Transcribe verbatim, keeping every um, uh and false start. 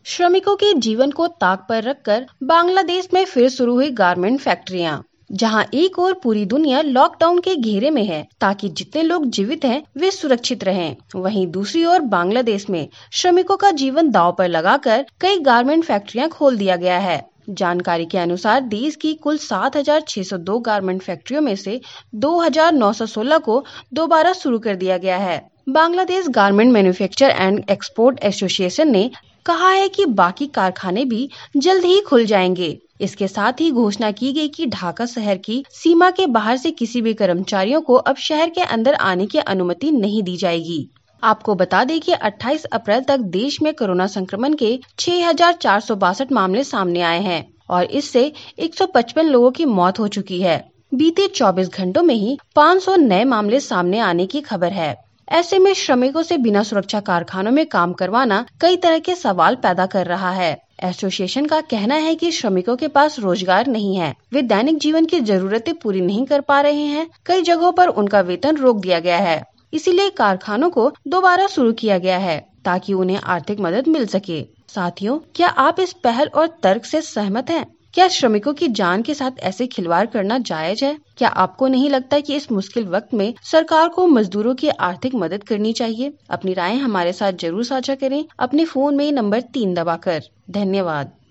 श्रमिकों के जीवन को ताक पर रखकर बांग्लादेश में फिर शुरू हुई गारमेंट फैक्ट्रियां, जहां एक और पूरी दुनिया लॉकडाउन के घेरे में है ताकि जितने लोग जीवित हैं वे सुरक्षित रहें। वहीं दूसरी ओर बांग्लादेश में श्रमिकों का जीवन दांव पर लगाकर कई गारमेंट फैक्ट्रियां खोल दिया गया है। जानकारी के अनुसार देश की कुल सात हजार छह सौ दो गारमेंट फैक्ट्रियों में से दो हजार नौ सौ सोलह को दोबारा शुरू कर दिया गया है। Bangladesh garment manufacture and export association ने कहा है कि बाकी कारखाने भी जल्द ही खुल जाएंगे। इसके साथ ही घोषणा की गई कि ढाका शहर की सीमा के बाहर से किसी भी कर्मचारियों को अब शहर के अंदर आने की अनुमति नहीं दी जाएगी। आपको बता दें कि अट्ठाईस अप्रैल तक देश में कोरोना संक्रमण के छह हजार चार सौ बासठ मामले सामने आए हैं और इससे एक सौ पचपन लोगों की मौत हो चुकी है। बीते चौबीस घंटों में ही पाँच सौ नए मामले सामने आने की खबर है। ऐसे में श्रमिकों से बिना सुरक्षा कारखानों में काम करवाना कई तरह के सवाल पैदा कर रहा है। एसोसिएशन का कहना है कि श्रमिकों के पास रोजगार नहीं है, वे दैनिक जीवन की जरूरतें पूरी नहीं कर पा रहे हैं। कई जगहों पर उनका वेतन रोक दिया गया है, इसीलिए कारखानों को दोबारा शुरू किया गया है ताकि उन्हें आर्थिक मदद मिल सके। साथियों, क्या आप इस पहल और तर्क से सहमत हैं? क्या श्रमिकों की जान के साथ ऐसे खिलवाड़ करना जायज है? क्या आपको नहीं लगता कि इस मुश्किल वक्त में सरकार को मजदूरों की आर्थिक मदद करनी चाहिए? अपनी राय हमारे साथ जरूर साझा करें अपने फोन में नंबर तीन दबाकर। धन्यवाद।